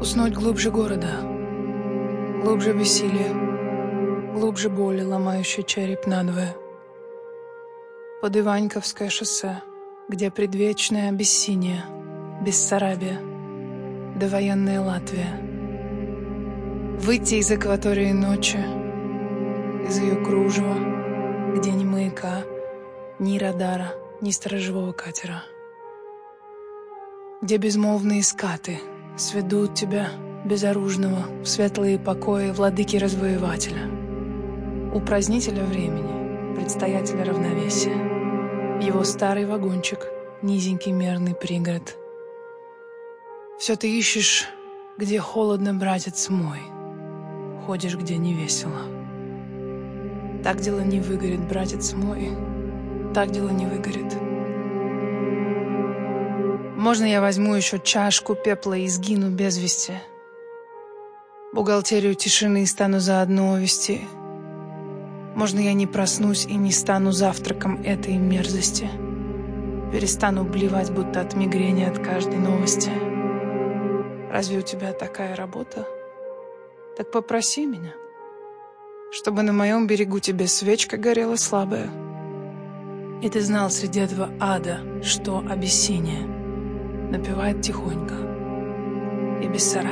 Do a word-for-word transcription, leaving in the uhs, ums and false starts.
Уснуть глубже города, глубже бессилия, глубже боли, ломающей череп надвое. Под Иваньковское шоссе, где предвечная Абиссиния, Бессарабия, довоенная Латвия. Выйти из акватории ночи, из ее кружева, где ни маяка, ни радара, ни сторожевого катера. Где безмолвные скаты сведут тебя, безоружного, в светлые покои владыки-развоевателя, упразднителя времени, предстоятеля равновесия, в его старый вагончик, низенький мерный пригород. Все ты ищешь, где холодно, братец мой, ходишь, где не весело. Так дело не выгорит, братец мой, так дело не выгорит. Можно я возьму еще чашку пепла и сгину без вести? Бухгалтерию тишины стану заодно вести. Можно я не проснусь и не стану завтраком этой мерзости? Перестану блевать, будто от мигрени от каждой новости. Разве у тебя такая работа? Так попроси меня, чтобы на моем берегу тебе свечка горела слабая, и ты знал среди этого ада, что Абиссиния напевает тихонько и Бессарабия.